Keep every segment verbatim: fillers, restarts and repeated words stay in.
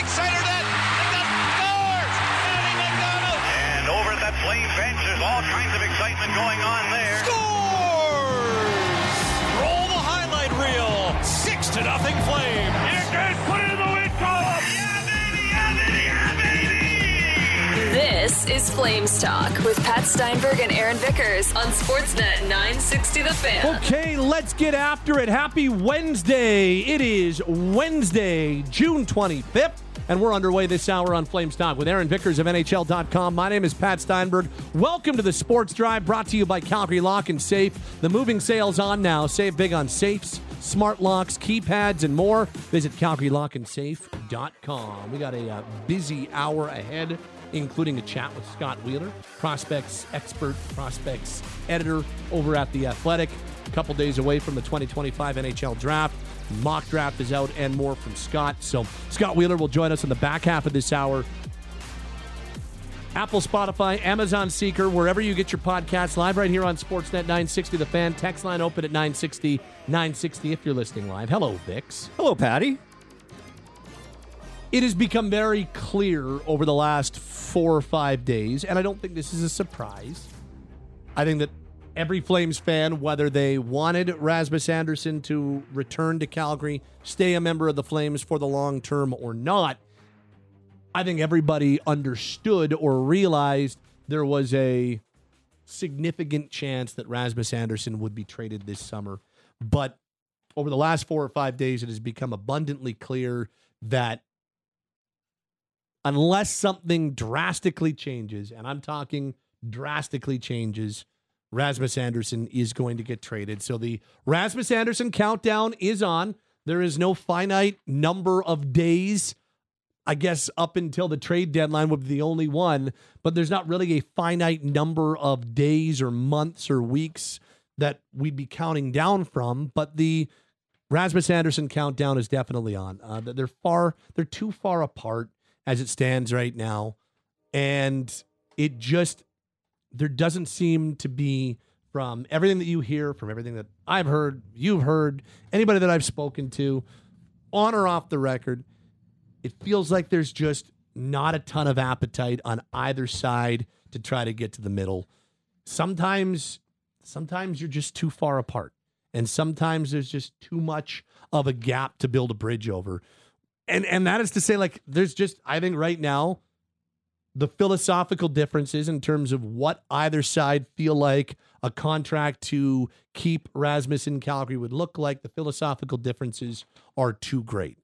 right side of that. Scores! Matty McDonald! And over at that Flame bench, there's all kinds of excitement going on there. Scores! Roll the highlight reel. Six to nothing Flame. Here goes, put it in the win column. Yeah, baby, yeah, baby, yeah, baby. This is Flames Talk with Pat Steinberg and Aaron Vickers on Sportsnet nine sixty The Fan. Okay, let's get after it. Happy Wednesday. It is Wednesday, June twenty-fifth, and we're underway this hour on Flames Talk with Aaron Vickers of N H L dot com. My name is Pat Steinberg. Welcome to the Sports Drive, brought to you by Calgary Lock and Safe. The moving sale's on now. Save big on safes, smart locks, keypads, and more. Visit Calgary Lock and Safe dot com. We got a uh, busy hour ahead, including a chat with Scott Wheeler, prospects expert, prospects editor over at The Athletic. A couple days away from the twenty twenty-five N H L draft. Mock draft is out and more from Scott. So Scott Wheeler will join us in the back half of this hour. Apple, Spotify, Amazon Seeker, wherever you get your podcasts, live right here on Sportsnet nine sixty The Fan. Text line open at nine sixty, nine sixty if you're listening live. Hello, Vix. Hello, Patty. It has become very clear over the last four or five days, and I don't think this is a surprise. I think that every Flames fan, whether they wanted Rasmus Andersson to return to Calgary, stay a member of the Flames for the long term or not, I think everybody understood or realized there was a significant chance that Rasmus Andersson would be traded this summer. But over the last four or five days, it has become abundantly clear that unless something drastically changes, and I'm talking drastically changes, Rasmus Andersson is going to get traded. So the Rasmus Andersson countdown is on. There is no finite number of days. I guess up until the trade deadline would be the only one, but there's not really a finite number of days or months or weeks that we'd be counting down from. But the Rasmus Andersson countdown is definitely on. Uh, they're far, they're too far apart as it stands right now. And it just, there doesn't seem to be, from everything that you hear, from everything that I've heard, you've heard, anybody that I've spoken to, on or off the record, it feels like there's just not a ton of appetite on either side to try to get to the middle. Sometimes, sometimes you're just too far apart. And sometimes there's just too much of a gap to build a bridge over. And and that is to say, like, there's just, I think right now, the philosophical differences in terms of what either side feel like a contract to keep Rasmus in Calgary would look like, the philosophical differences are too great.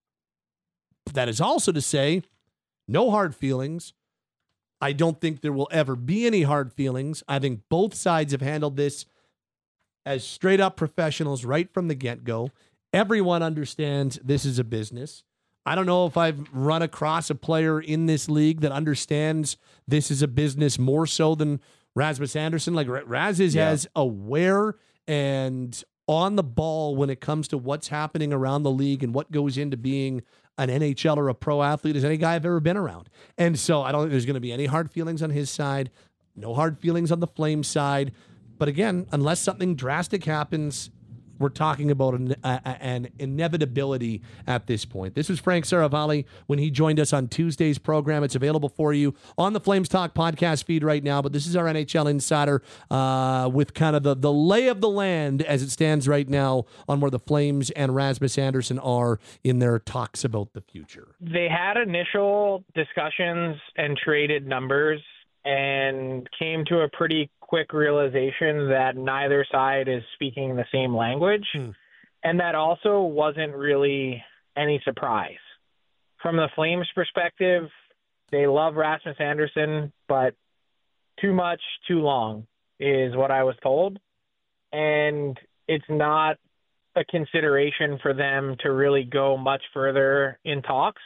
That is also to say, no hard feelings. I don't think there will ever be any hard feelings. I think both sides have handled this as straight up professionals right from the get-go. Everyone understands this is a business. I don't know if I've run across a player in this league that understands this is a business more so than Rasmus Andersson. Like, Raz is Yeah. as aware and on the ball when it comes to what's happening around the league and what goes into being an N H L or a pro athlete as any guy I've ever been around. And so I don't think there's going to be any hard feelings on his side, no hard feelings on the Flames side. But again, unless something drastic happens, we're talking about an, uh, an inevitability at this point. This was Frank Saravalli when he joined us on Tuesday's program. It's available for you on the Flames Talk podcast feed right now, but this is our N H L Insider uh, with kind of the, the lay of the land as it stands right now on where the Flames and Rasmus Andersson are in their talks about the future. They had initial discussions and traded numbers and came to a pretty quick realization that neither side is speaking the same language. Hmm. And that also wasn't really any surprise. From the Flames perspective, they love Rasmus Andersson, but too much, too long is what I was told. And it's not a consideration for them to really go much further in talks.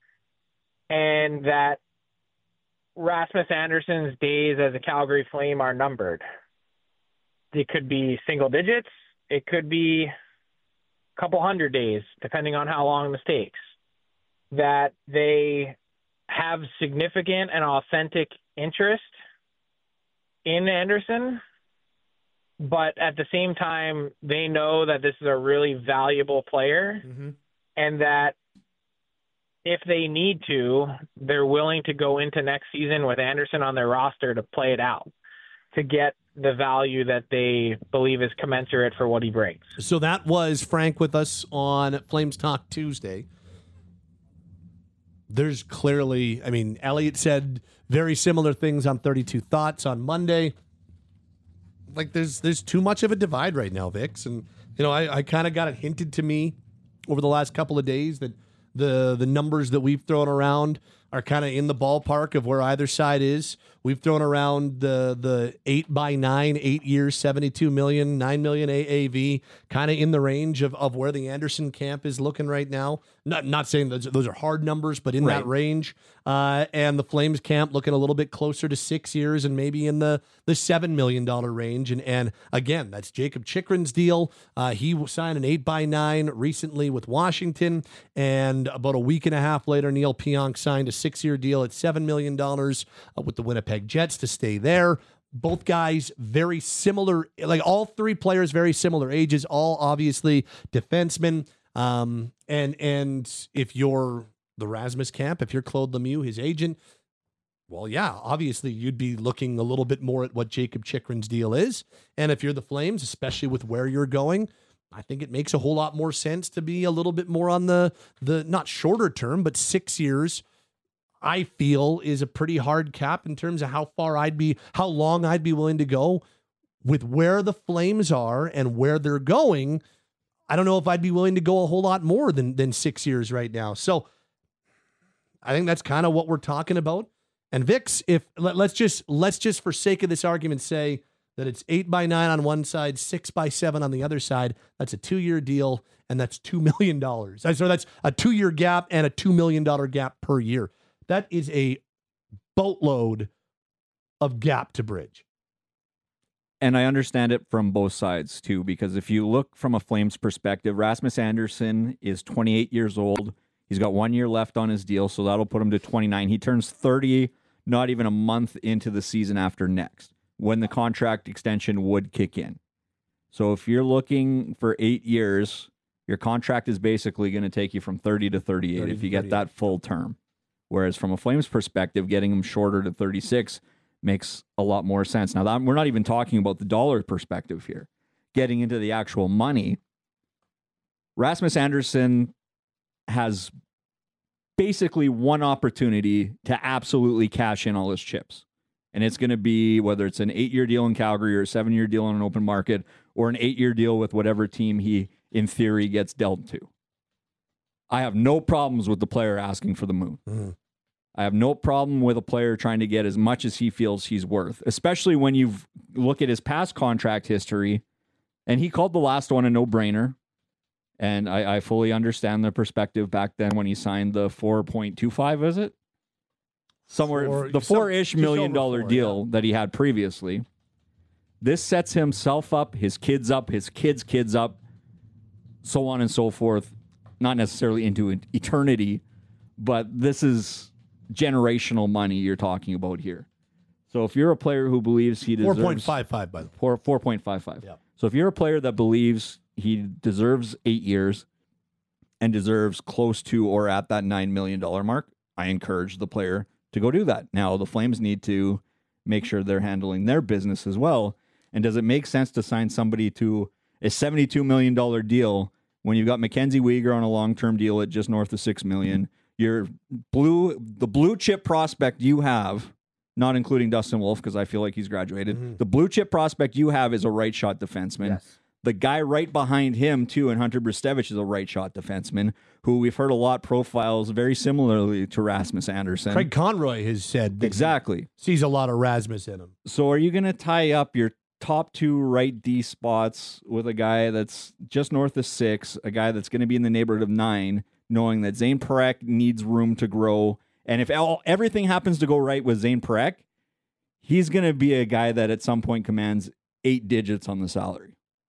And that Rasmus Andersson's days as a Calgary Flame are numbered. It could be single digits. It could be a couple hundred days, depending on how long this takes. That they have significant and authentic interest in Andersson, but at the same time, they know that this is a really valuable player, mm-hmm. and that if they need to, they're willing to go into next season with Anderson on their roster to play it out, to get the value that they believe is commensurate for what he brings. So that was Frank with us on Flames Talk Tuesday. There's clearly, I mean, Elliot said very similar things on thirty-two Thoughts on Monday. Like there's there's too much of a divide right now, Vix. And, you know, I, I kind of got it hinted to me over the last couple of days that the the numbers that we've thrown around are kind of in the ballpark of where either side is. We've thrown around the the eight by nine, eight years, seventy-two million, nine million A A V, kind of in the range of, of where the Anderson camp is looking right now. Not not saying those, those are hard numbers, but in right. that range. Uh, and the Flames camp looking a little bit closer to six years and maybe in the, the seven million dollars range. And and again, that's Jacob Chychrun's deal. Uh, he signed an eight by nine recently with Washington. And about a week and a half later, Neil Pionk signed a six-year deal at seven million dollars uh, with the Winnipeg Jets to stay there. Both guys very similar, like all three players very similar ages, all obviously defensemen. Um, and and if you're the Rasmus camp, if you're Claude Lemieux, his agent, well, yeah, obviously you'd be looking a little bit more at what Jacob Chychrun's deal is. And if you're the Flames, especially with where you're going, I think it makes a whole lot more sense to be a little bit more on the, the not shorter term, but six years, I feel is a pretty hard cap in terms of how far I'd be, how long I'd be willing to go with where the Flames are and where they're going. I don't know if I'd be willing to go a whole lot more than, than six years right now. So I think that's kind of what we're talking about. And Vix, if let, let's just, let's just for sake of this argument say that it's eight by nine on one side, six by seven on the other side. That's a two-year deal, and that's two million dollars. So that's a two-year gap and a two million dollars gap per year. That is a boatload of gap to bridge. And I understand it from both sides, too, because if you look from a Flames perspective, Rasmus Anderson is twenty-eight years old. He's got one year left on his deal, so that'll put him to twenty-nine. He turns thirty not even a month into the season after next, when the contract extension would kick in. So if you're looking for eight years, your contract is basically going to take you from thirty to thirty-eight thirty if you get that full term. Whereas from a Flames perspective, getting him shorter to thirty-six makes a lot more sense. Now, that, we're not even talking about the dollar perspective here. Getting into the actual money, Rasmus Anderson has basically one opportunity to absolutely cash in all his chips. And it's going to be whether it's an eight-year deal in Calgary or a seven-year deal on an open market or an eight-year deal with whatever team he, in theory, gets dealt to. I have no problems with the player asking for the moon. Mm-hmm. I have no problem with a player trying to get as much as he feels he's worth, especially when you look at his past contract history. And he called the last one a no-brainer. And I, I fully understand the perspective back then when he signed the four point two five, is it? Somewhere, Four, the four-ish some, million dollar four, deal yeah. that he had previously. This sets himself up, his kids up, his kids' kids up, so on and so forth. Not necessarily into eternity, but this is generational money you're talking about here. So if you're a player who believes he deserves... four point five five, by the way. four, four point five five. Yeah. So if you're a player that believes he deserves eight years and deserves close to or at that nine million dollars mark, I encourage the player to go do that. Now, the Flames need to make sure they're handling their business as well. And does it make sense to sign somebody to a seventy-two million dollars deal when you've got Mackenzie Weegar on a long-term deal at just north of six million dollars? Your blue, the blue chip prospect you have, not including Dustin Wolf, because I feel like he's graduated. Mm-hmm. The blue chip prospect you have is a right shot defenseman. Yes. The guy right behind him, too, and Hunter Brustevich is a right shot defenseman, who we've heard a lot profiles very similarly to Rasmus Anderson. Craig Conroy has said that exactly he sees a lot of Rasmus in him. So are you going to tie up your top two right D spots with a guy that's just north of six, a guy that's going to be in the neighborhood of nine, knowing that Zane Parekh needs room to grow? And if all, everything happens to go right with Zane Parekh, he's going to be a guy that at some point commands eight digits on the salary.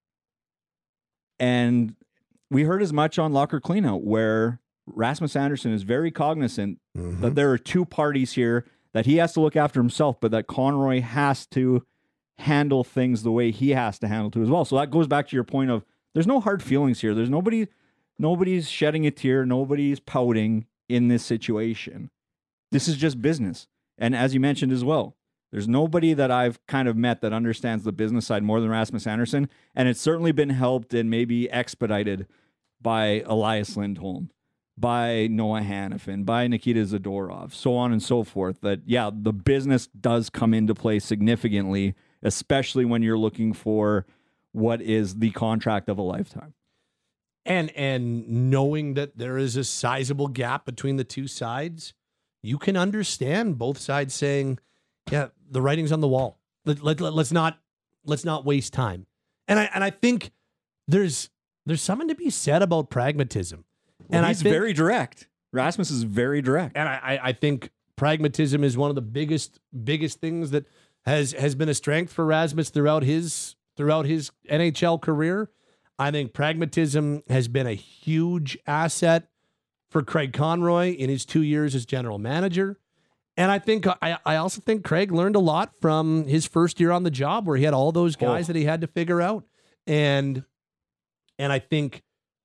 And we heard as much on Locker Cleanout, where Rasmus Anderson is very cognizant mm-hmm. that there are two parties here, that he has to look after himself, but that Conroy has to handle things the way he has to handle too as well. So that goes back to your point of there's no hard feelings here. There's nobody, nobody's shedding a tear. Nobody's pouting. in this situation. This is just business. And as you mentioned as well, there's nobody that I've kind of met that understands the business side more than Rasmus Andersson. And it's certainly been helped and maybe expedited by Elias Lindholm, by Noah Hannafin, by Nikita Zadorov, so on and so forth. That, yeah, the business does come into play significantly, especially when you're looking for what is the contract of a lifetime. And and knowing that there is a sizable gap between the two sides, you can understand both sides saying, yeah, the writing's on the wall. Let, let, let, let's not let's not waste time. And I and I think there's there's something to be said about pragmatism. Well, and he's I think, very direct. Rasmus is very direct. And I, I, I think pragmatism is one of the biggest biggest things that has has been a strength for Rasmus throughout his throughout his N H L career. I think pragmatism has been a huge asset for Craig Conroy in his two years as general manager. And I think I, I also think Craig learned a lot from his first year on the job where he had all those guys oh. that he had to figure out. And and I think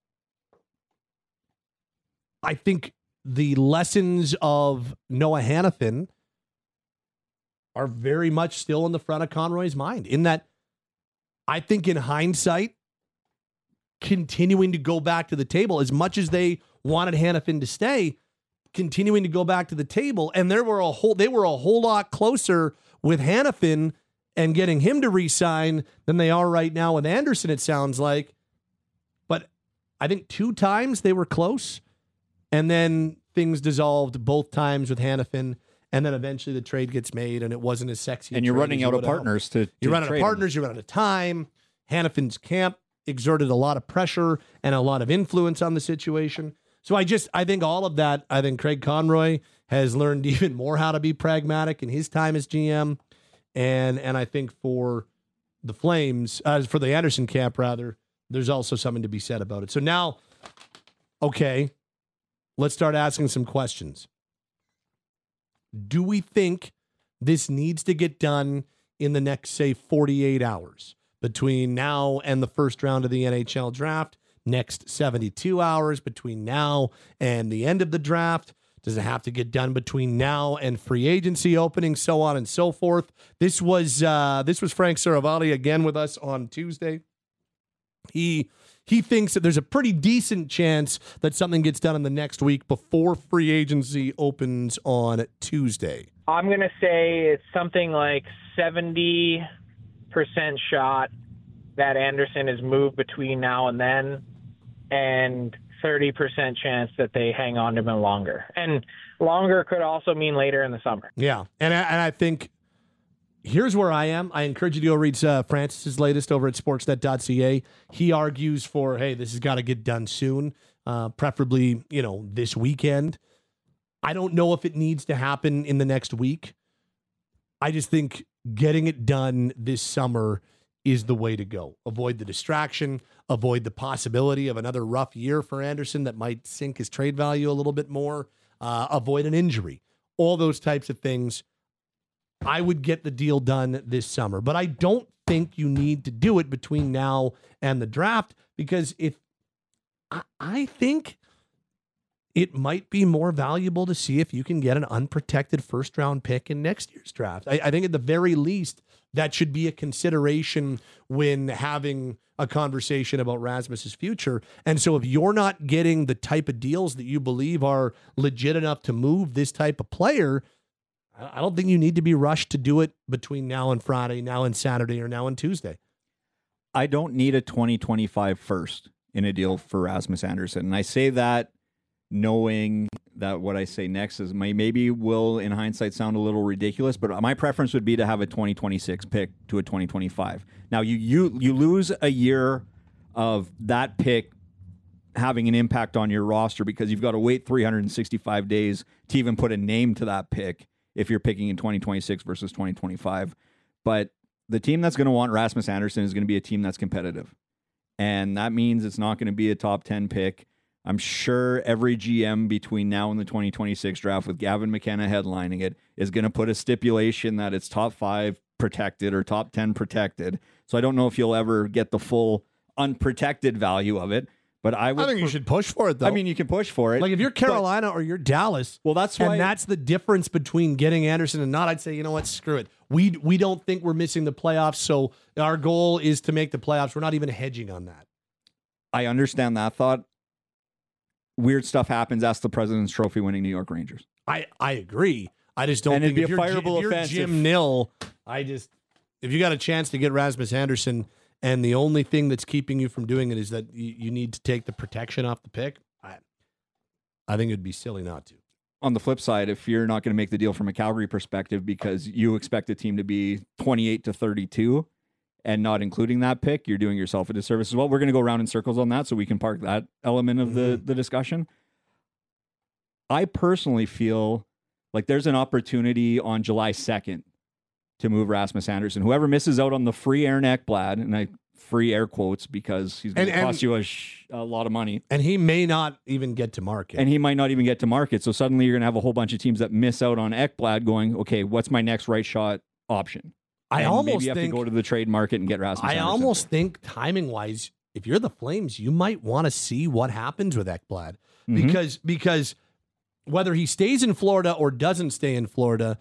I think the lessons of Noah Hannafin are very much still in the front of Conroy's mind, in that I think in hindsight, continuing to go back to the table, as much as they wanted Hannafin to stay, continuing to go back to the table, and there were a whole they were a whole lot closer with Hannafin and getting him to re-sign than they are right now with Andersson, it sounds like. But I think two times they were close, and then things dissolved both times with Hannafin, and then eventually the trade gets made, and it wasn't as sexy. And you're running out of partners to, to You're running out of partners, him. you're running out of time. Hannafin's camp exerted a lot of pressure and a lot of influence on the situation. So I just, I think all of that, I think Craig Conroy has learned even more how to be pragmatic in his time as G M. And and I think for the Flames, uh, for the Andersson camp rather, there's also something to be said about it. So now, okay, let's start asking some questions. Do we think this needs to get done in the next, say, forty-eight hours? Between now and the first round of the N H L draft, next seventy-two hours between now and the end of the draft? Does it have to get done between now and free agency opening, so on and so forth? This was uh, this was Frank Saravalli again with us on Tuesday. He he thinks that there's a pretty decent chance that something gets done in the next week before free agency opens on Tuesday. I'm going to say it's something like seventy percent shot that Andersson is moved between now and then, and thirty percent chance that they hang on to him longer. And longer could also mean later in the summer. Yeah, and I, and I think here's where I am. I encourage you to go read uh, Francis's latest over at sportsnet dot c a. He argues for, hey, this has got to get done soon, uh, preferably, you know, this weekend. I don't know if it needs to happen in the next week. I just think getting it done this summer is the way to go. Avoid the distraction, avoid the possibility of another rough year for Andersson that might sink his trade value a little bit more, uh, avoid an injury, all those types of things. I would get the deal done this summer, but I don't think you need to do it between now and the draft, because if I, I think it might be more valuable to see if you can get an unprotected first round pick in next year's draft. I, I think at the very least, that should be a consideration when having a conversation about Rasmus's future. And so if you're not getting the type of deals that you believe are legit enough to move this type of player, I don't think you need to be rushed to do it between now and Friday, now and Saturday, or now and Tuesday. I don't need a twenty twenty-five first in a deal for Rasmus Andersson. And I say that knowing that what I say next is may, maybe will, in hindsight, sound a little ridiculous, but my preference would be to have a twenty twenty-six pick to a twenty twenty-five. Now, you you you lose a year of that pick having an impact on your roster because you've got to wait three hundred sixty-five days to even put a name to that pick if you're picking in twenty twenty-six versus twenty twenty-five. But the team that's going to want Rasmus Andersson is going to be a team that's competitive. And that means it's not going to be a top ten pick. I'm sure every G M between now and the twenty twenty-six draft, with Gavin McKenna headlining it, is going to put a stipulation that it's top five protected or top ten protected. So I don't know if you'll ever get the full unprotected value of it, But I would. I think you should push for it, though. I mean, you can push for it. like if you're Carolina or you're Dallas, well, that's why. and that's the difference between getting Anderson and not. I'd say, you know what, screw it. We we don't think we're missing the playoffs, so our goal is to make the playoffs. We're not even hedging on that. I understand that thought. Weird stuff happens. Ask the President's Trophy winning New York Rangers. I, I agree. I just don't And think it'd be if a you're, fireable if you're offense Jim if- Nill, I just if you got a chance to get Rasmus Anderson, and the only thing that's keeping you from doing it is that you, you need to take the protection off the pick, I, I think it'd be silly not to. On the flip side, if you're not going to make the deal from a Calgary perspective because you expect the team to be twenty-eight to thirty-two and not including that pick, you're doing yourself a disservice as well. We're going to go around in circles on that so we can park that element of the, Mm-hmm. the discussion. I personally feel like there's an opportunity on July second to move Rasmus Anderson. Whoever misses out on the free Aaron Ekblad, and I free air quotes because he's going to And- cost and- you a, sh- a lot of money. And he may not even get to market. And he might not even get to market. So suddenly you're going to have a whole bunch of teams that miss out on Ekblad going, okay, what's my next right shot option? I And almost maybe you have think to go to the trade market and get Rasmus I Anderson. almost think timing wise, if you're the Flames, you might want to see what happens with Ekblad Mhm. because because whether he stays in Florida or doesn't stay in Florida,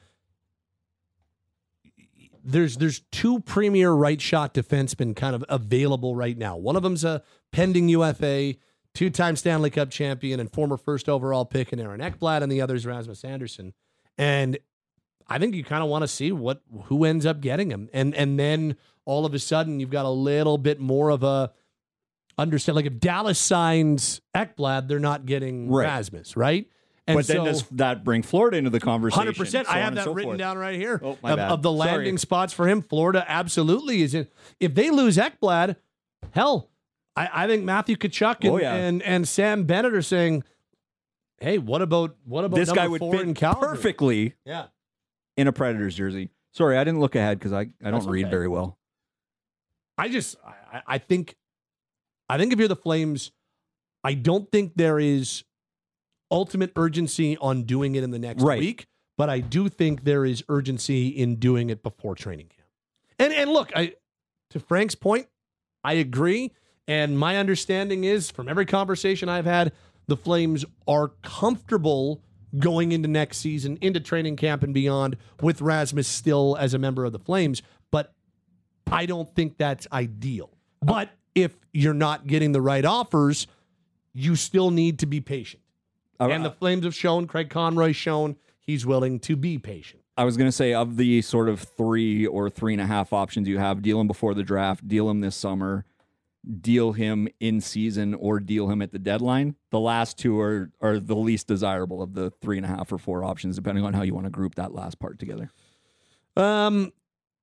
there's there's two premier right shot defensemen kind of available right now. One of them's a pending U F A, two-time Stanley Cup champion and former first overall pick in Aaron Ekblad, and the other is Rasmus Anderson. And I think you kind of want to see what who ends up getting him. And and then all of a sudden you've got a little bit more of a understand. Like if Dallas signs Ekblad, they're not getting Right. Rasmus, right? And But then so, does that bring Florida into the conversation? one hundred percent. So I on have and that so written forth. down right here Oh, my of, bad. of the Sorry. landing spots for him. Florida absolutely is in. If they lose Ekblad, hell, I, I think Matthew Tkachuk and, Oh, yeah. and and Sam Bennett are saying, "Hey, what about what about This number guy would four in fit Calgary?" perfectly Yeah. in a Predators jersey. Sorry, I didn't look ahead because I, I don't That's read okay. very well. I just I, I think I think if you're the Flames, I don't think there is ultimate urgency on doing it in the next Right. week, but I do think there is urgency in doing it before training camp. And and look, I to Frank's point, I agree. And my understanding is from every conversation I've had, the Flames are comfortable going into next season, into training camp and beyond, with Rasmus still as a member of the Flames. But I don't think that's ideal. But if you're not getting the right offers, you still need to be patient. Uh, And the Flames have shown, Craig Conroy's shown, he's willing to be patient. I was going to say, of the sort of three or three and a half options you have, deal him before the draft, deal him this summer, deal him in season, or deal him at the deadline. The last two are, are the least desirable of the three and a half or four options, depending on how you want to group that last part together. Um,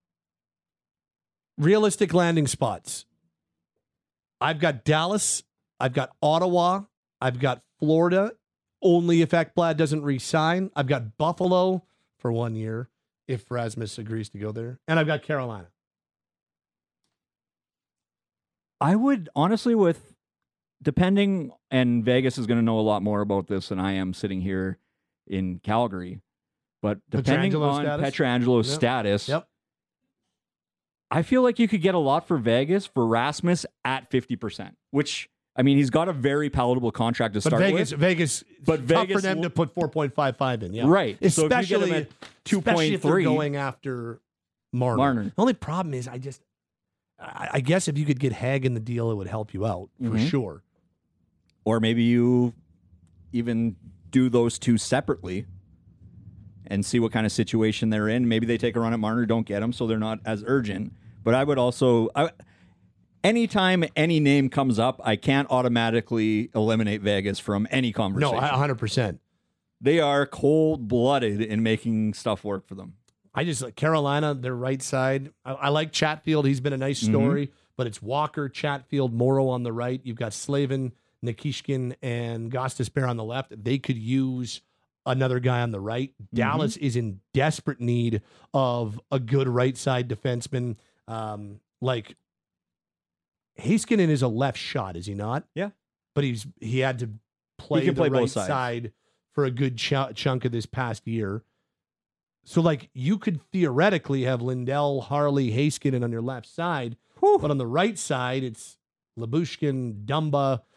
realistic landing spots. I've got Dallas. I've got Ottawa. I've got Florida. Only if Ekblad doesn't re-sign. I've got Buffalo for one year if Rasmus agrees to go there. And I've got Carolina. I would honestly, with depending, and Vegas is going to know a lot more about this than I am sitting here in Calgary, but depending Pietrangelo on status? Pietrangelo's Yep. status, Yep. I feel like you could get a lot for Vegas for Rasmus at fifty percent, which, I mean, he's got a very palatable contract to But start Vegas, with. Vegas, But it's tough Vegas for them will- to put four point five five in. Yeah. Right. So if you get Especially, him at especially if they're two point three, going after Marner. Marner. The only problem is I just, I, I guess if you could get Hag in the deal, it would help you out for Mhm. sure. or maybe you even do those two separately and see what kind of situation they're in. Maybe they take a run at Marner, don't get him, so they're not as urgent. But I would also, I, anytime any name comes up, I can't automatically eliminate Vegas from any No, conversation. one hundred percent. They are cold-blooded in making stuff work for them. I just like Carolina, their right side. I, I like Chatfield. He's been a nice Mm-hmm. story, but it's Walker, Chatfield, Morrow on the right. You've got Slavin, Nikishkin, and Gostisbehere on the left. They could use another guy on the right. Mm-hmm. Dallas is in desperate need of a good right side defenseman. Um, like Heiskanen is a left shot, is he not? Yeah. But he's he had to play can the play both right sides. side for a good ch- chunk of this past year. So, like, you could theoretically have Lindell, Harley, Heiskanen on your left side, but on the right side, it's Labushkin, Dumba.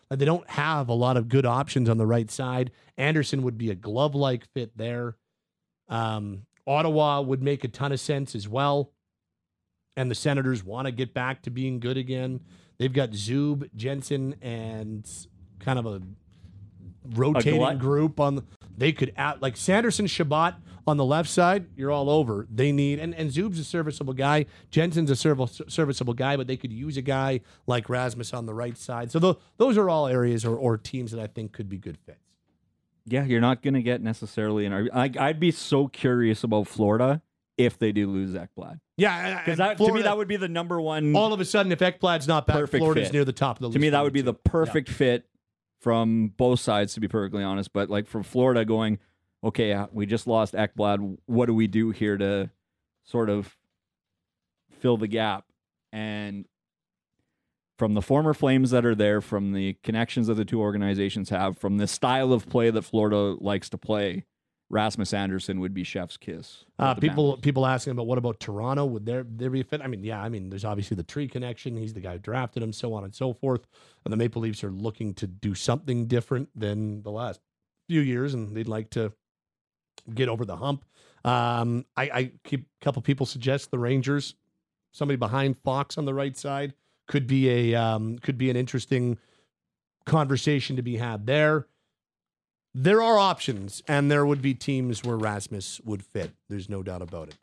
Uh, they don't have a lot of good options on the right side. Anderson would be a glove-like fit there. Um, Ottawa would make a ton of sense as well. And the Senators want to get back to being good again. They've got Zub, Jensen, and kind of a rotating glut. group on. The, they could add like Sanderson, Shabbat on the left side. You're all over. They need and and Zub's a serviceable guy. Jensen's a serv- serviceable guy, but they could use a guy like Rasmus on the right side. So the, those are all areas or, or teams that I think could be good fits. Yeah, you're not going to get necessarily an. I, I'd be so curious about Florida if they do lose Ekblad. Yeah, Because that, to me, that would be the number one. all of a sudden, if Ekblad's not back, Perfect Florida's fit. near the top of the list. To me, that for would be too. the perfect fit from both sides, to be perfectly honest. But like from Florida going, okay, uh, we just lost Ekblad. What do we do here to sort of fill the gap? And from the former Flames that are there, from the connections that the two organizations have, from the style of play that Florida likes to play, Rasmus Anderson would be chef's kiss. Uh, with the people Panthers. people asking about what about Toronto? Would there there be a fit? I mean, yeah, I mean, there's obviously the Tree connection. He's the guy who drafted him, so on and so forth. And the Maple Leafs are looking to do something different than the last few years, and they'd like to get over the hump. Um, I, I keep a couple people suggest the Rangers, somebody behind Fox on the right side could be a um, could be an interesting conversation to be had there. There are options, and there would be teams where Rasmus would fit. There's no doubt about it.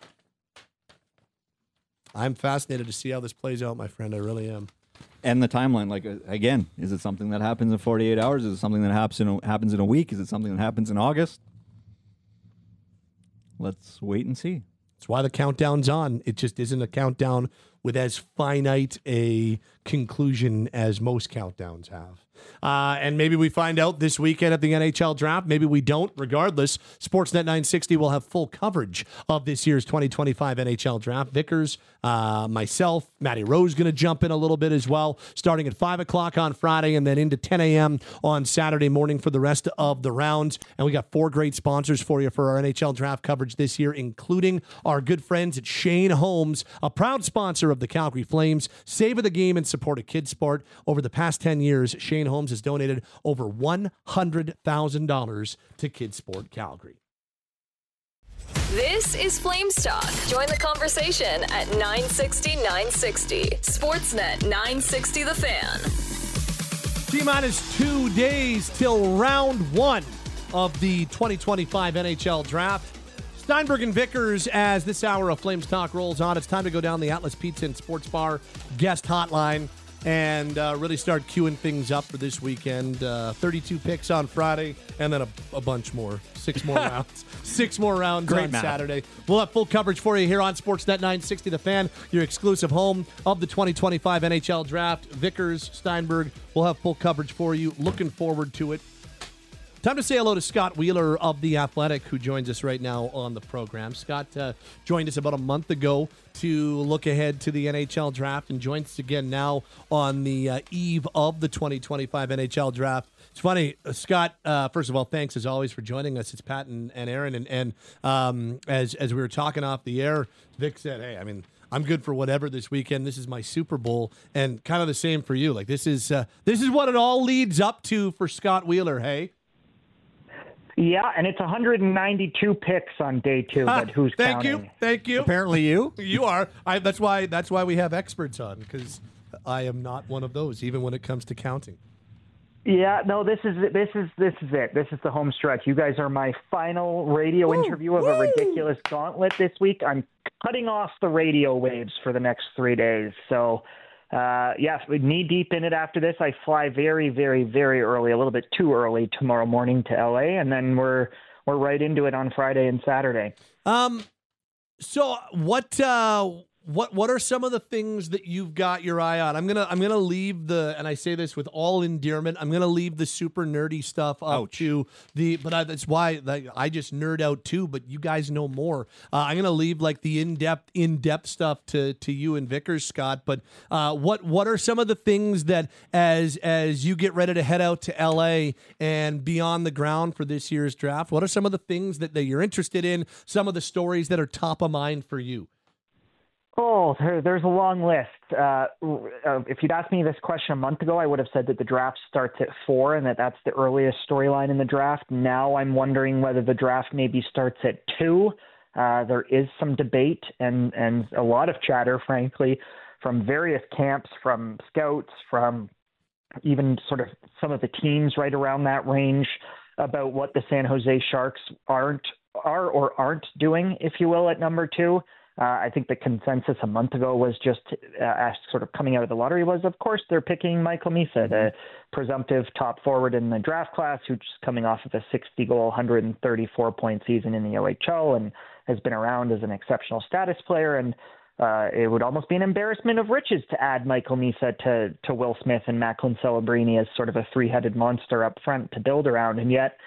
I'm fascinated to see how this plays out, my friend. I really am. And the timeline, like, uh, again, is it something that happens in forty-eight hours? Is it something that happens in a, happens in a week? Is it something that happens in August? Let's wait and see. That's why the countdown's on. It just isn't a countdown with as finite a conclusion as most countdowns have. Uh, and maybe we find out this weekend at the N H L draft. Maybe we don't. Regardless, Sportsnet nine sixty will have full coverage of this year's twenty twenty-five N H L draft. Vickers, uh, myself, Matty Rose going to jump in a little bit as well, starting at five o'clock on Friday and then into ten a.m. on Saturday morning for the rest of the rounds. And we got four great sponsors for you for our N H L draft coverage this year, including our good friends at Shane Holmes, a proud sponsor of the Calgary Flames. Savor the game and support a kid sport. Over the past ten years, Shane Holmes has donated over one hundred thousand dollars to Kids Sport Calgary. This is Flames Talk. Join the conversation at nine sixty nine sixty. Sportsnet nine sixty The Fan. T-minus two days till round one of the twenty twenty-five N H L draft. Steinberg and Vickers, as this hour of Flames Talk rolls on, it's time to go down the Atlas Pizza and Sports Bar guest hotline and uh, really start queuing things up for this weekend. Uh, thirty-two picks on Friday, and then a, a bunch more. Six more rounds. Six more rounds Great on math. Saturday. We'll have full coverage for you here on Sportsnet nine sixty The Fan, your exclusive home of the twenty twenty-five N H L Draft. Vickers, Steinberg, we'll have full coverage for you. Looking forward to it. Time to say hello to Scott Wheeler of The Athletic, who joins us right now on the program. Scott uh, joined us about a month ago to look ahead to the N H L Draft and joins us again now on the uh, eve of the twenty twenty-five N H L Draft. It's funny, uh, Scott, uh, first of all, thanks as always for joining us. It's Pat and, and Aaron. And, and um, as, as we were talking off the air, Vic said, hey, I mean, I'm good for whatever this weekend. This is my Super Bowl, and kind of the same for you. Like, this is uh, this is what it all leads up to for Scott Wheeler, hey? Yeah, and it's one hundred ninety-two picks on day two, but who's Thank counting? you. Thank you. Apparently you. You are. I, that's why. That's why we have experts on, because I am not one of those, even when it comes to counting. Yeah, no, this is this is this is it. This is the home stretch. You guys are my final radio Woo, interview of woo. a ridiculous gauntlet this week. I'm cutting off the radio waves for the next three days. So, uh, yeah, knee deep in it after this. I fly very, very, very early, a little bit too early tomorrow morning to L A, and then we're we're right into it on Friday and Saturday. Um. So what? Uh, what? What are some of the things that you've got your eye on? I'm gonna. I'm gonna leave the. And I say this with all endearment. I'm gonna leave the super nerdy stuff up Ouch. to the. But I, that's why like, I just nerd out too. But you guys know more. Uh, I'm gonna leave like the in depth, in depth stuff to to you and Vickers, Scott. But uh, what what are some of the things that as as you get ready to head out to L A and be on the ground for this year's draft? What are some of the things that, that you're interested in? Some of the stories that are top of mind for you? Oh, there, there's a long list. Uh, uh, if you'd asked me this question a month ago, I would have said that the draft starts at four and that that's the earliest storyline in the draft. Now I'm wondering whether the draft maybe starts at two. Uh, there is some debate and, and a lot of chatter, frankly, from various camps, from scouts, from even sort of some of the teams right around that range about what the San Jose Sharks aren't are or aren't doing, if you will, at number two. Uh, I think the consensus a month ago was just uh, sort of coming out of the lottery was, of course, they're picking Michael Misa, the presumptive top forward in the draft class, who's just coming off of a sixty-goal, one hundred thirty-four point season in the O H L and has been around as an exceptional status player. And uh, it would almost be an embarrassment of riches to add Michael Misa to, to Will Smith and Macklin Celebrini as sort of a three-headed monster up front to build around. And yet,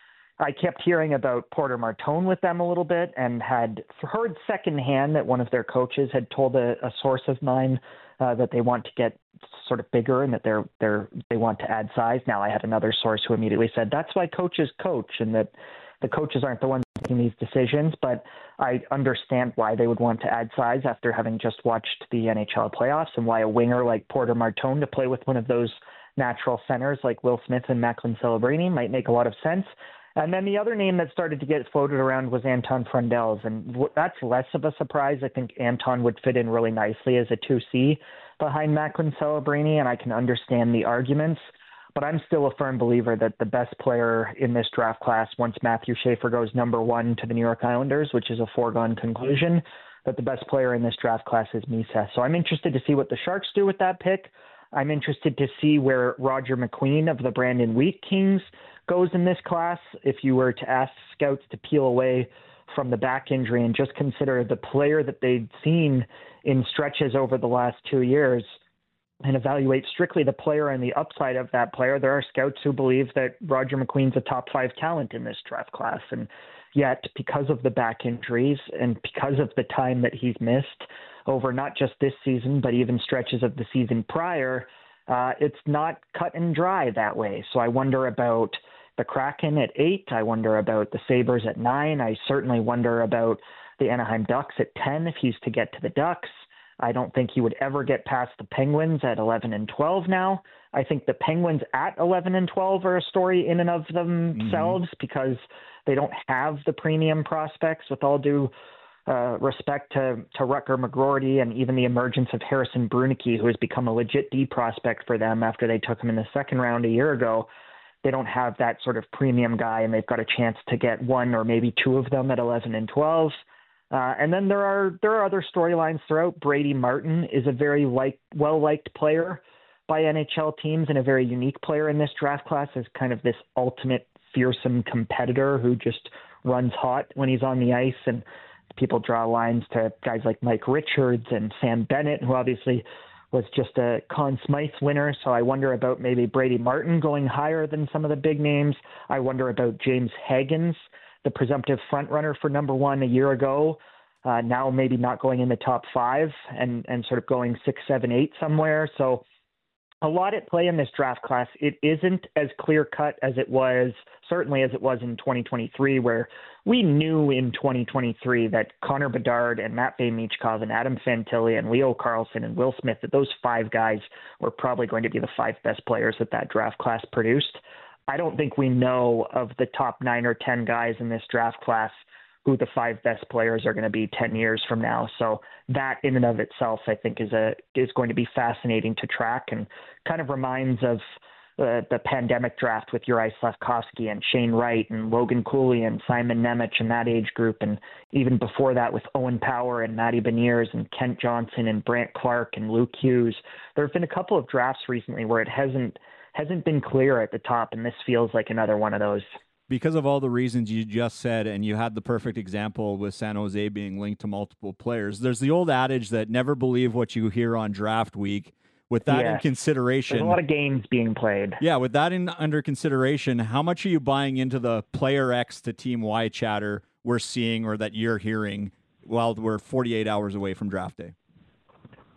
I kept hearing about Porter Martone with them a little bit and had heard secondhand that one of their coaches had told a, a source of mine uh, that they want to get sort of bigger and that they're they're they want to add size. Now I had another source who immediately said that's why coaches coach and that the coaches aren't the ones making these decisions. But I understand why they would want to add size after having just watched the N H L playoffs and why a winger like Porter Martone to play with one of those natural centers like Will Smith and Macklin Celebrini might make a lot of sense. And then the other name that started to get floated around was Anton Frundels, and that's less of a surprise. I think Anton would fit in really nicely as a two C behind Macklin Celebrini, and I can understand the arguments. But I'm still a firm believer that the best player in this draft class, once Matthew Schaefer goes number one to the New York Islanders, which is a foregone conclusion, that the best player in this draft class is Misa. So I'm interested to see what the Sharks do with that pick. I'm interested to see where Roger McQueen of the Brandon Wheat Kings goes in this class. If you were to ask scouts to peel away from the back injury and just consider the player that they'd seen in stretches over the last two years and evaluate strictly the player and the upside of that player, there are scouts who believe that Roger McQueen's a top five talent in this draft class. And yet, because of the back injuries and because of the time that he's missed over not just this season, but even stretches of the season prior, uh, it's not cut and dry that way. So I wonder about the Kraken at eight. I wonder about the Sabres at nine. I certainly wonder about the Anaheim Ducks at ten if he's to get to the Ducks. I don't think he would ever get past the Penguins at eleven and twelve now. I think the Penguins at eleven and twelve are a story in and of themselves mm-hmm. because they don't have the premium prospects, with all due uh, respect to, to Rutger McGroarty and even the emergence of Harrison Brunicky, who has become a legit D prospect for them after they took him in the second round a year ago. They don't have that sort of premium guy, and they've got a chance to get one or maybe two of them at eleven and twelve. Uh, and then there are there are other storylines throughout. Brady Martin is a very like, well-liked player by N H L teams and a very unique player in this draft class as kind of this ultimate fearsome competitor who just runs hot when he's on the ice. And people draw lines to guys like Mike Richards and Sam Bennett, who obviously was just a Conn Smythe winner. So I wonder about maybe Brady Martin going higher than some of the big names. I wonder about James Higgins, the presumptive front runner for number one a year ago, uh, now maybe not going in the top five and, and sort of going six, seven, eight somewhere. So a lot at play in this draft class. It isn't as clear cut as it was, certainly as it was in twenty twenty-three, where we knew in twenty twenty-three that Connor Bedard and Matvei Michkov and Adam Fantilli and Leo Carlsson and Will Smith, that those five guys were probably going to be the five best players that that draft class produced. I don't think we know of the top nine or ten guys in this draft class who the five best players are going to be ten years from now. So that in and of itself, I think is a, is going to be fascinating to track and kind of reminds of uh, the pandemic draft with Uri Slafkovsky and Shane Wright and Logan Cooley and Simon Nemec and that age group. And even before that with Owen Power and Matty Beniers and Kent Johnson and Brant Clark and Luke Hughes. There have been a couple of drafts recently where it hasn't, hasn't been clear at the top, and this feels like another one of those. Because of all the reasons you just said, and you had the perfect example with San Jose being linked to multiple players, there's the old adage that never believe what you hear on draft week. With that yes. in consideration, there's a lot of games being played. Yeah, with that in under consideration, how much are you buying into the player X to team Y chatter we're seeing or that you're hearing while we're forty-eight hours away from draft day?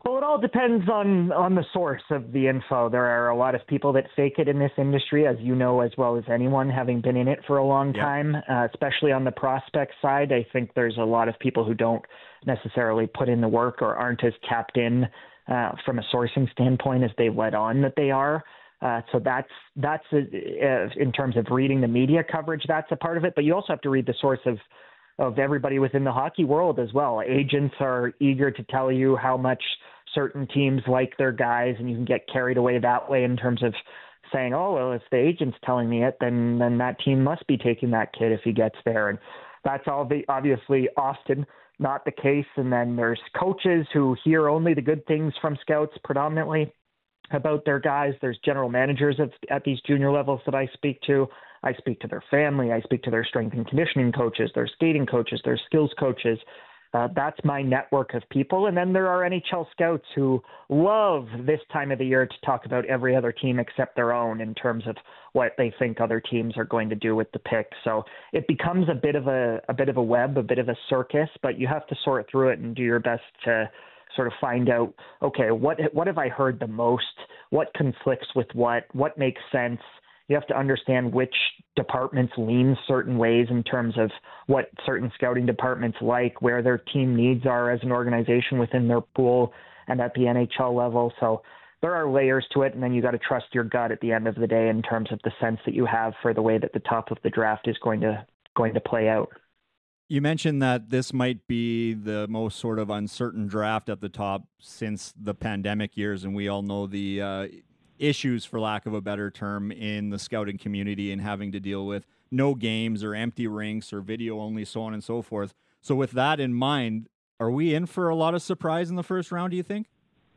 Well, it all depends on, on the source of the info. There are a lot of people that fake it in this industry, as you know as well as anyone, having been in it for a long Yep. time, uh, especially on the prospect side. I think there's a lot of people who don't necessarily put in the work or aren't as tapped in uh, from a sourcing standpoint as they let on that they are. Uh, so that's that's a, uh, in terms of reading the media coverage, that's a part of it. But you also have to read the source of of everybody within the hockey world as well. Agents are eager to tell you how much certain teams like their guys, and you can get carried away that way in terms of saying, oh, well, if the agent's telling me it, then then that team must be taking that kid if he gets there. And that's all the, obviously often not the case. And then there's coaches who hear only the good things from scouts predominantly about their guys. There's general managers at, at these junior levels that I speak to. I speak to their family. I speak to their strength and conditioning coaches, their skating coaches, their skills coaches. Uh, that's my network of people. And then there are N H L scouts who love this time of the year to talk about every other team except their own in terms of what they think other teams are going to do with the pick. So it becomes a bit of a, a bit of a web, a bit of a circus, but you have to sort through it and do your best to sort of find out, okay, what what have I heard the most? What conflicts with what? What makes sense? You have to understand which departments lean certain ways in terms of what certain scouting departments like, where their team needs are as an organization within their pool and at the N H L level. So there are layers to it, and then you got to trust your gut at the end of the day in terms of the sense that you have for the way that the top of the draft is going to going to play out. You mentioned that this might be the most sort of uncertain draft at the top since the pandemic years, and we all know the uh, issues, for lack of a better term, in the scouting community and having to deal with no games or empty rinks or video only, so on and so forth. So with that in mind, are we in for a lot of surprise in the first round, do you think?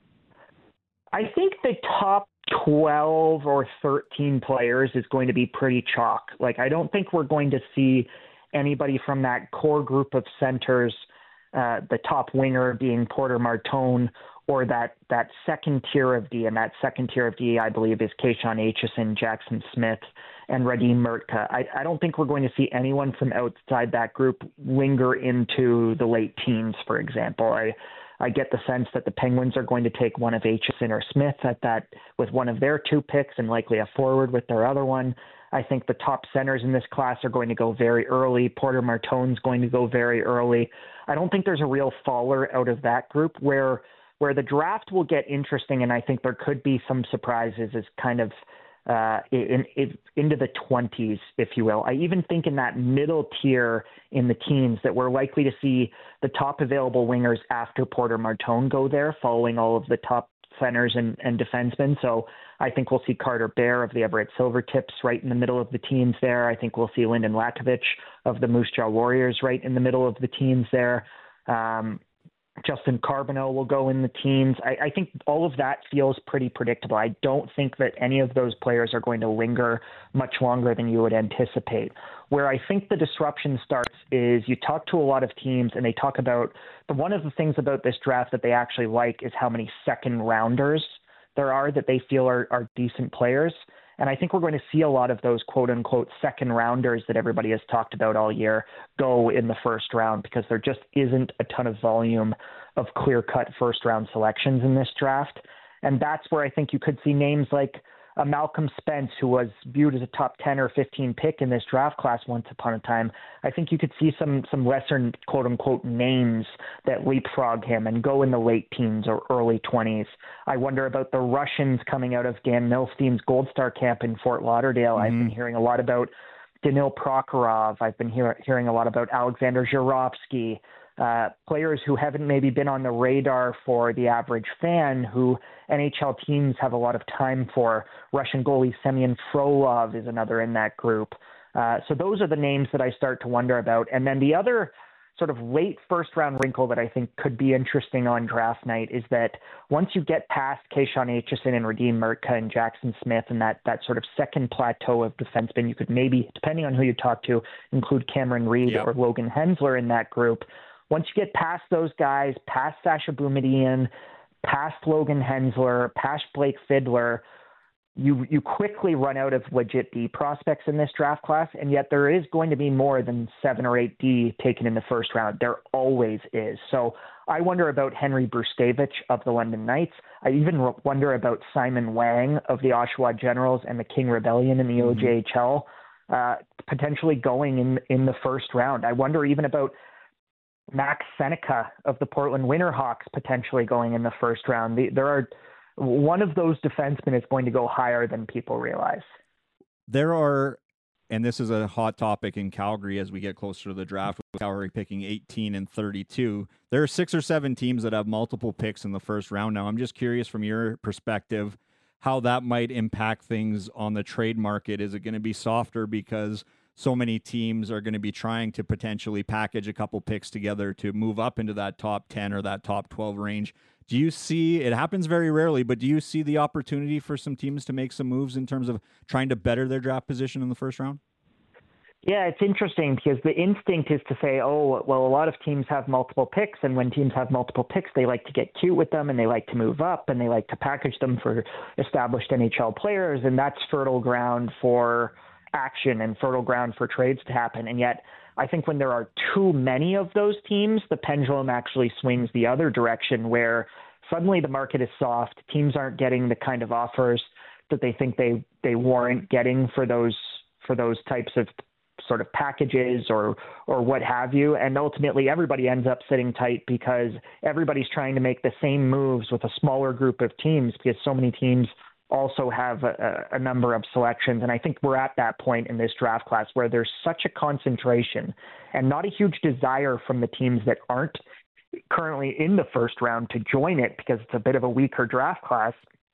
I think the top twelve or thirteen players is going to be pretty chalk. Like, I don't think we're going to see anybody from that core group of centers, uh, the top winger being Porter Martone, or that, that second tier of D, and that second tier of D, I believe, is Keishon Aitchison, Jackson Smith, and Radim Murtka. I, I don't think we're going to see anyone from outside that group linger into the late teens, for example. I, I get the sense that the Penguins are going to take one of Aitchison or Smith at that with one of their two picks and likely a forward with their other one. I think the top centers in this class are going to go very early. Porter Martone's going to go very early. I don't think there's a real faller out of that group. Where where the draft will get interesting, and I think there could be some surprises, is kind of uh, in, in into the twenties, if you will. I even think in that middle tier in the teens that we're likely to see the top available wingers after Porter Martone go there, following all of the top centers and, and defensemen. So I think we'll see Carter Bear of the Everett Silvertips right in the middle of the teams there. I think we'll see Lyndon Lakovich of the Moose Jaw Warriors right in the middle of the teams there. Um, Justin Carbonneau will go in the teams. I, I think all of that feels pretty predictable. I don't think that any of those players are going to linger much longer than you would anticipate. Where I think the disruption starts is you talk to a lot of teams and they talk about, but one of the things about this draft that they actually like is how many second rounders there are that they feel are, are decent players. And I think we're going to see a lot of those quote unquote second rounders that everybody has talked about all year go in the first round, because there just isn't a ton of volume of clear cut first round selections in this draft. And that's where I think you could see names like a Malcolm Spence, who was viewed as a top ten or fifteen pick in this draft class once upon a time. I think you could see some some lesser quote unquote names that leapfrog him and go in the late teens or early twenties. I wonder about the Russians coming out of Dan Milstein's Gold Star camp in Fort Lauderdale. Mm-hmm. I've been hearing a lot about Danil Prokhorov. I've been hear, hearing a lot about Alexander Zhuravsky. Uh, players who haven't maybe been on the radar for the average fan, who N H L teams have a lot of time for. Russian goalie Semyon Frolov is another in that group. Uh, so those are the names that I start to wonder about. And then the other sort of late first round wrinkle that I think could be interesting on draft night is that once you get past Keishon Aitchison and Radim Murtka and Jackson Smith and that, that sort of second plateau of defensemen, you could maybe, depending on who you talk to, include Cameron Reed yep. or Logan Hensler in that group. Once you get past those guys, past Sasha Boumediene, past Logan Hensler, past Blake Fiedler, you you quickly run out of legit D prospects in this draft class, and yet there is going to be more than seven or eight D taken in the first round. There always is. So I wonder about Henry Brustevich of the London Knights. I even wonder about Simon Wang of the Oshawa Generals and the King Rebellion in the O J H L, uh, potentially going in, in the first round. I wonder even about Max Seneca of the Portland Winterhawks potentially going in the first round. The, there are one of those defensemen is going to go higher than people realize. There are, and this is a hot topic in Calgary as we get closer to the draft, with Calgary picking eighteen and thirty-two. There are six or seven teams that have multiple picks in the first round now. I'm just curious from your perspective how that might impact things on the trade market. Is it going to be softer because so many teams are going to be trying to potentially package a couple picks together to move up into that top ten or that top twelve range? Do you see, it happens very rarely, but do you see the opportunity for some teams to make some moves in terms of trying to better their draft position in the first round? Yeah, it's interesting because the instinct is to say, oh, well, a lot of teams have multiple picks, and when teams have multiple picks, they like to get cute with them, and they like to move up, and they like to package them for established N H L players, and that's fertile ground for action and fertile ground for trades to happen. And yet, I think when there are too many of those teams, the pendulum actually swings the other direction, where suddenly the market is soft. Teams aren't getting the kind of offers that they think they, they warrant getting for those for those types of sort of packages or or what have you. And ultimately, everybody ends up sitting tight because everybody's trying to make the same moves with a smaller group of teams, because so many teams also have a, a number of selections. And I think we're at that point in this draft class where there's such a concentration and not a huge desire from the teams that aren't currently in the first round to join it, because it's a bit of a weaker draft class.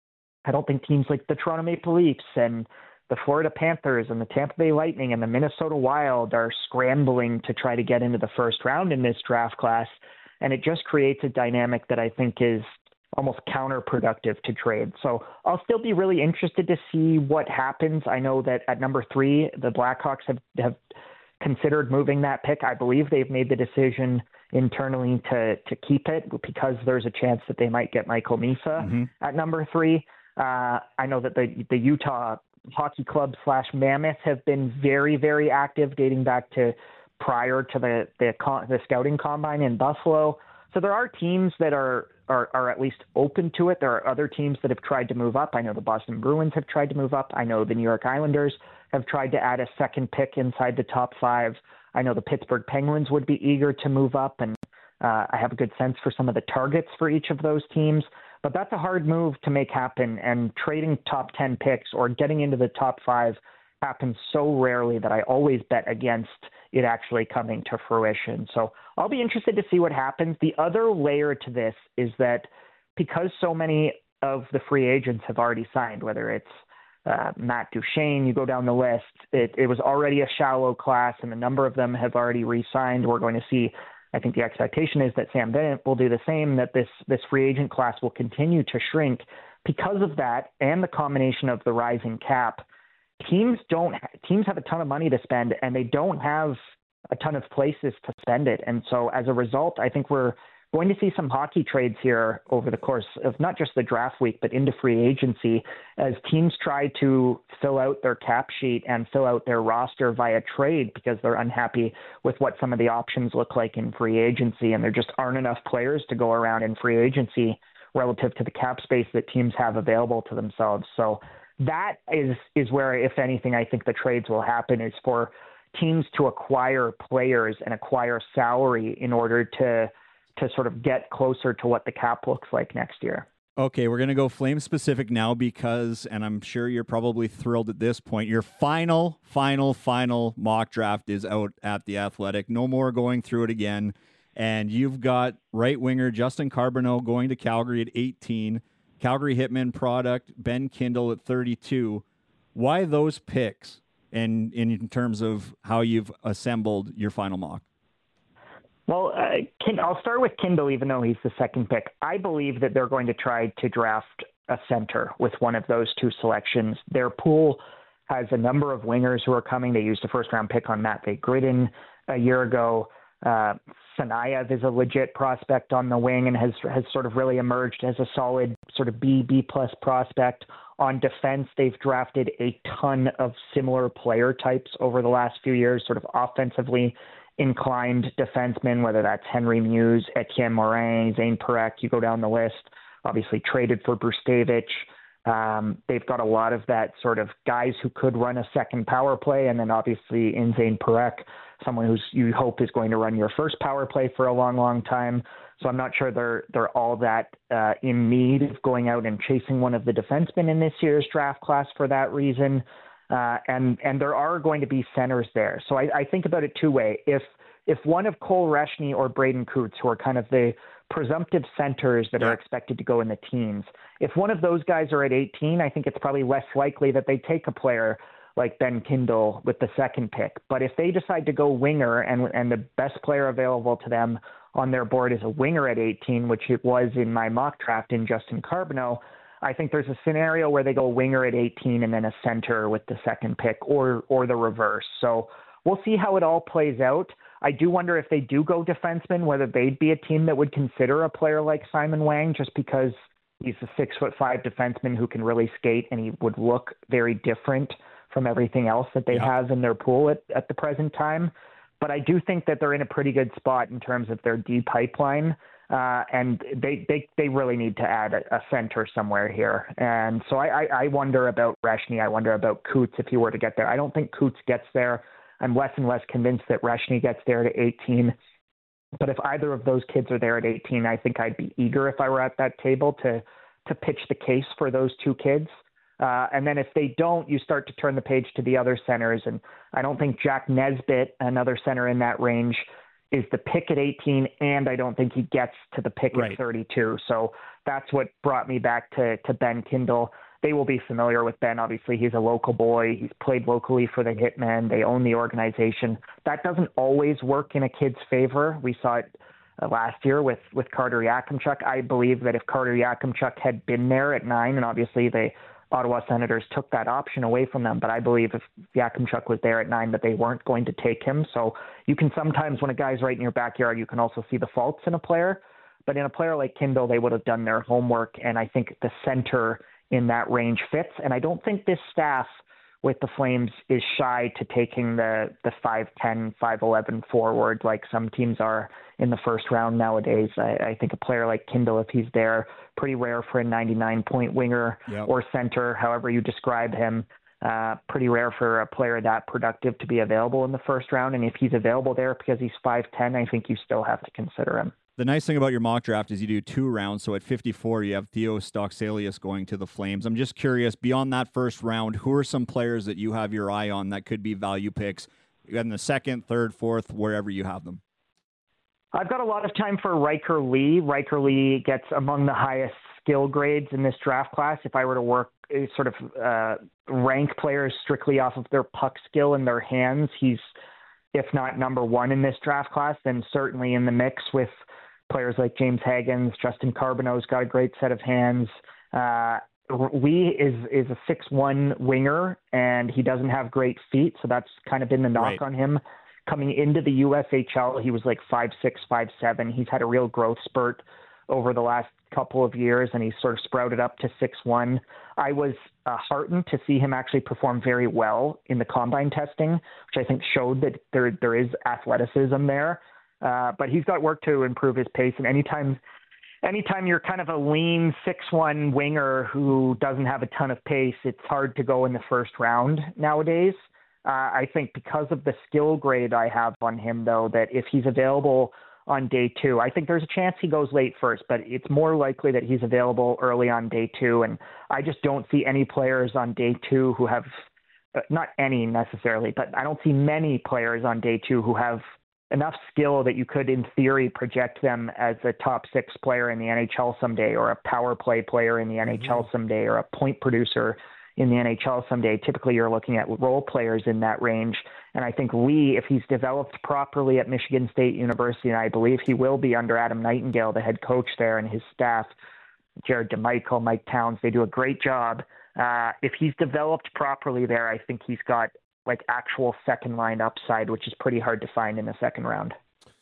I don't think teams like the Toronto Maple Leafs and the Florida Panthers and the Tampa Bay Lightning and the Minnesota Wild are scrambling to try to get into the first round in this draft class. And it just creates a dynamic that I think is almost counterproductive to trade. So I'll still be really interested to see what happens. I know that at number three, the Blackhawks have, have considered moving that pick. I believe they've made the decision internally to, to keep it because there's a chance that they might get Michael Misa mm-hmm. at number three. Uh, I know that the, the Utah Hockey Club slash Mammoth have been very, very active dating back to prior to the, the, the scouting combine in Buffalo. So there are teams that are, are are at least open to it. There are other teams that have tried to move up. I know the Boston Bruins have tried to move up. I know the New York Islanders have tried to add a second pick inside the top five. I know the Pittsburgh Penguins would be eager to move up, and uh, I have a good sense for some of the targets for each of those teams. But that's a hard move to make happen, and trading top ten picks or getting into the top five happens so rarely that I always bet against it actually coming to fruition. So I'll be interested to see what happens. The other layer to this is that because so many of the free agents have already signed, whether it's uh, Matt Duchene, you go down the list, it, it was already a shallow class, and a number of them have already re-signed. We're going to see, I think the expectation is that Sam Bennett will do the same, that this, this free agent class will continue to shrink. Because of that and the combination of the rising cap, Teams don't. Teams have a ton of money to spend, and they don't have a ton of places to spend it. And so, as a result, I think we're going to see some hockey trades here over the course of not just the draft week, but into free agency, as teams try to fill out their cap sheet and fill out their roster via trade because they're unhappy with what some of the options look like in free agency, and there just aren't enough players to go around in free agency relative to the cap space that teams have available to themselves. So that is, is where, if anything, I think the trades will happen, is for teams to acquire players and acquire salary in order to to sort of get closer to what the cap looks like next year. Okay, we're going to go Flame specific now because, and I'm sure you're probably thrilled at this point, your final, final, final mock draft is out at The Athletic. No more going through it again. And you've got right winger Justin Carbonneau going to Calgary at eighteen. Calgary Hitman product, Ben Kindle at thirty-two. Why those picks, and in terms of how you've assembled your final mock? Well, uh, Kin- I'll start with Kindle, even though he's the second pick. I believe that they're going to try to draft a center with one of those two selections. Their pool has a number of wingers who are coming. They used a first-round pick on Matt Gridden a year ago. Uh, Sanayev is a legit prospect on the wing and has has sort of really emerged as a solid sort of B, B plus prospect On defense, they've drafted a ton of similar player types over the last few years, sort of offensively inclined defensemen, whether that's Henry Muse, Etienne Morin, Zane Parekh, you go down the list. Obviously traded for Brustevich. Um, they've got a lot of that sort of guys who could run a second power play, and then obviously in Zane Parekh, someone who's you hope is going to run your first power play for a long, long time. So I'm not sure they're they're all that uh, in need of going out and chasing one of the defensemen in this year's draft class for that reason. Uh, and and there are going to be centers there. So I, I think about it two way. If if one of Cole Reshny or Braden Coots, who are kind of the presumptive centers that yeah. are expected to go in the teens, if one of those guys are at eighteen, I think it's probably less likely that they take a player like Ben Kindle with the second pick. But if they decide to go winger and and the best player available to them on their board is a winger at eighteen, which it was in my mock draft in Justin Carbonneau, I think there's a scenario where they go winger at eighteen and then a center with the second pick, or or the reverse. So we'll see how it all plays out. I do wonder if they do go defenseman, whether they'd be a team that would consider a player like Simon Wang, just because he's a six foot five defenseman who can really skate and he would look very different from everything else that they yeah. have in their pool at, at the present time. But I do think that they're in a pretty good spot in terms of their D pipeline. Uh, and they, they, they really need to add a, a center somewhere here. And so I, I, I wonder about Reshny. I wonder about Coots if he were to get there. I don't think Coots gets there. I'm less and less convinced that Reshny gets there to eighteen. But if either of those kids are there at eighteen, I think I'd be eager if I were at that table to, to pitch the case for those two kids. Uh, and then if they don't, you start to turn the page to the other centers. And I don't think Jack Nesbitt, another center in that range, is the pick at eighteen, and I don't think he gets to the pick right. at thirty-two. So that's what brought me back to, to Ben Kindle. They will be familiar with Ben. Obviously, he's a local boy. He's played locally for the Hitmen. They own the organization. That doesn't always work in a kid's favor. We saw it uh, last year with, with Carter Yakimchuk. I believe that if Carter Yakimchuk had been there at nine, and obviously the Ottawa Senators took that option away from them, but I believe if Yakimchuk was there at nine, that they weren't going to take him. So you can sometimes, when a guy's right in your backyard, you can also see the faults in a player. But in a player like Kindle, they would have done their homework, and I think the center in that range fits. And I don't think this staff with the Flames is shy to taking the the five ten, five eleven forward like some teams are in the first round nowadays. I, I think a player like Kindle, if he's there, pretty rare for a ninety-nine point winger yep. or center, however you describe him, uh, pretty rare for a player that productive to be available in the first round. And if he's available there because he's five ten, I think you still have to consider him. The nice thing about your mock draft is you do two rounds. So at fifty-four, you have Theo Stocksalius going to the Flames. I'm just curious, beyond that first round, who are some players that you have your eye on that could be value picks in the second, third, fourth, wherever you have them? I've got a lot of time for Riker Lee. Riker Lee gets among the highest skill grades in this draft class. If I were to work sort of uh, rank players strictly off of their puck skill in their hands, he's, if not number one in this draft class, then certainly in the mix with players like James Hagens. Justin Carbonneau's got a great set of hands. Uh, Lee is is a six one winger, and he doesn't have great feet, so that's kind of been the knock right. on him. Coming into the U S H L, he was like five six, five seven. He's had a real growth spurt over the last couple of years, and he's sort of sprouted up to six one. I was uh, heartened to see him actually perform very well in the combine testing, which I think showed that there there is athleticism there. Uh, but he's got work to improve his pace. And anytime, anytime you're kind of a lean six one winger who doesn't have a ton of pace, it's hard to go in the first round nowadays. Uh, I think because of the skill grade I have on him, though, that if he's available on day two, I think there's a chance he goes late first, but it's more likely that he's available early on day two. And I just don't see any players on day two who have, uh, not any necessarily, but I don't see many players on day two who have enough skill that you could, in theory, project them as a top six player in the N H L someday, or a power play player in the N H L someday, or a point producer in the N H L someday. Typically, you're looking at role players in that range. And I think Lee, if he's developed properly at Michigan State University, and I believe he will be under Adam Nightingale, the head coach there, and his staff, Jared DeMichael, Mike Towns, they do a great job. Uh, if he's developed properly there, I think he's got like actual second line upside, which is pretty hard to find in the second round.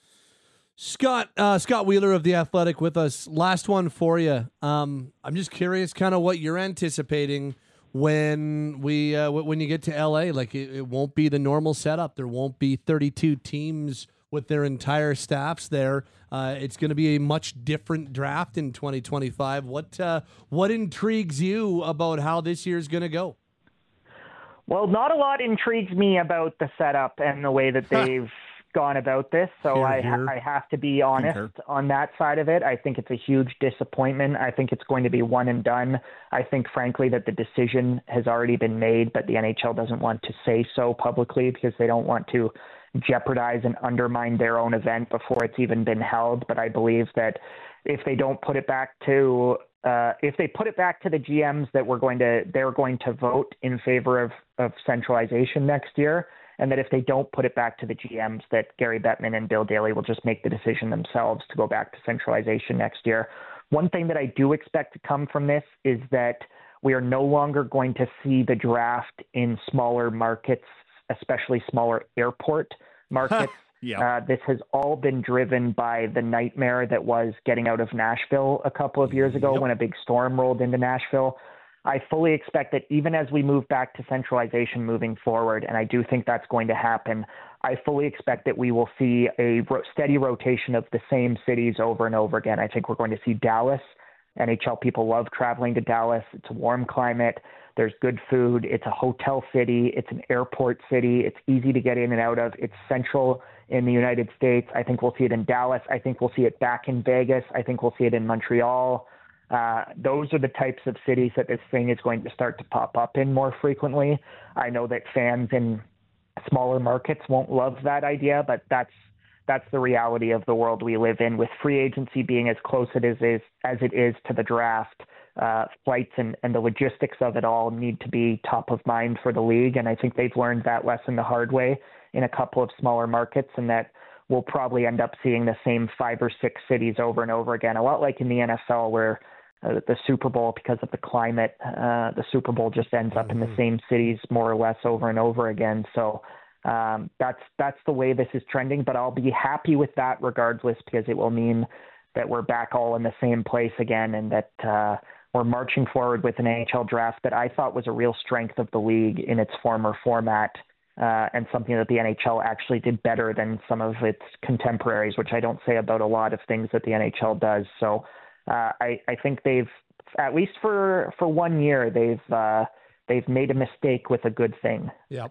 Scott, uh, Scott Wheeler of The Athletic with us. Last one for you. Um, I'm just curious kind of what you're anticipating when we uh, w- when you get to L A. Like it, it won't be the normal setup. There won't be thirty-two teams with their entire staffs there. Uh, it's going to be a much different draft in twenty twenty-five. What uh, what intrigues you about how this year is going to go? Well, not a lot intrigues me about the setup and the way that they've gone about this. So Here, I, here. I have to be honest Concur. on that side of it. I think it's a huge disappointment. I think it's going to be one and done. I think, frankly, that the decision has already been made, but the N H L doesn't want to say so publicly because they don't want to jeopardize and undermine their own event before it's even been held. But I believe that if they don't put it back to uh, if they put it back to the G Ms, that we're going to they're going to vote in favor of, of centralization next year, and that if they don't put it back to the G Ms, that Gary Bettman and Bill Daly will just make the decision themselves to go back to centralization next year. One thing that I do expect to come from this is that we are no longer going to see the draft in smaller markets, especially smaller airport markets. Yeah. Uh, this has all been driven by the nightmare that was getting out of Nashville a couple of years ago Yep. when a big storm rolled into Nashville. I fully expect that even as we move back to centralization moving forward, and I do think that's going to happen, I fully expect that we will see a ro- steady rotation of the same cities over and over again. I think we're going to see Dallas. N H L people love traveling to Dallas. It's a warm climate. There's good food. It's a hotel city. It's an airport city. It's easy to get in and out of. It's central in the United States. I think we'll see it in Dallas. I think we'll see it back in Vegas. I think we'll see it in Montreal. Uh, those are the types of cities that this thing is going to start to pop up in more frequently. I know that fans in smaller markets won't love that idea, but that's that's the reality of the world we live in, with free agency being as close it is, is as it is to the draft. Uh, flights and, and the logistics of it all need to be top of mind for the league. And I think they've learned that lesson the hard way in a couple of smaller markets, and that we'll probably end up seeing the same five or six cities over and over again, a lot like in the N F L where uh, the Super Bowl, because of the climate, uh, the Super Bowl just ends up in the same cities more or less over and over again. So um, that's that's the way this is trending, but I'll be happy with that regardless, because it will mean that we're back all in the same place again, and that uh, we're marching forward with an N H L draft that I thought was a real strength of the league in its former format, uh, and something that the N H L actually did better than some of its contemporaries, which I don't say about a lot of things that the N H L does. So uh, I, I think they've, at least for, for one year, they've uh, they've made a mistake with a good thing. Yep.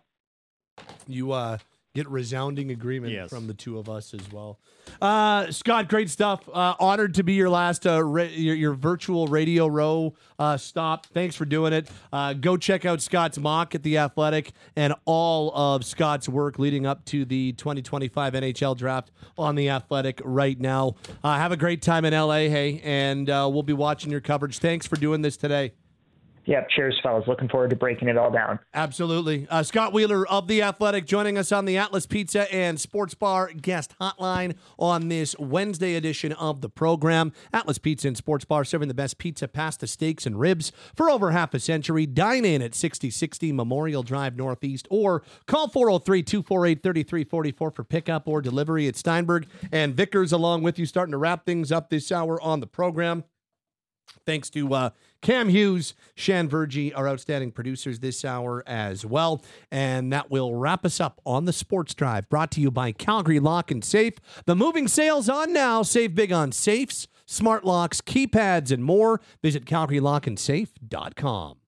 You uh, get resounding agreement Yes. from the two of us as well. Uh, Scott, great stuff. Uh, honored to be your last uh, ra- your, your virtual Radio Row uh, stop. Thanks for doing it. Uh, go check out Scott's mock at The Athletic and all of Scott's work leading up to the twenty twenty-five N H L draft on The Athletic right now. Uh, have a great time in L A, hey, and uh, we'll be watching your coverage. Thanks for doing this today. Yeah, cheers, fellas. Looking forward to breaking it all down. Absolutely. Uh, Scott Wheeler of The Athletic joining us on the Atlas Pizza and Sports Bar guest hotline on this Wednesday edition of the program. Atlas Pizza and Sports Bar, serving the best pizza, pasta, steaks, and ribs for over half a century. Dine in at sixty sixty Memorial Drive Northeast, or call four oh three, two four eight, three three four four for pickup or delivery at Steinberg and Vickers, along with you, starting to wrap things up this hour on the program. Thanks to uh, Cam Hughes, Shan Vergy, our outstanding producers this hour as well. And that will wrap us up on the Sports Drive, brought to you by Calgary Lock and Safe. The moving sale's on now. Save big on safes, smart locks, keypads, and more. Visit calgary lock and safe dot com.